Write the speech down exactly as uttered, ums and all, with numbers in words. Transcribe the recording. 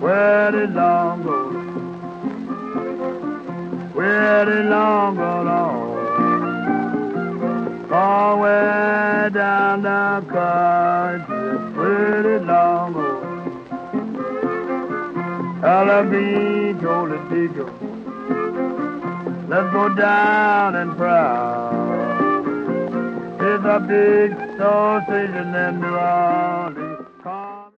where the long go, where the long go long, all way down the country, where the long go. Alabama told the teacher, let's go down and proud. It's a big sausage in New Orleans.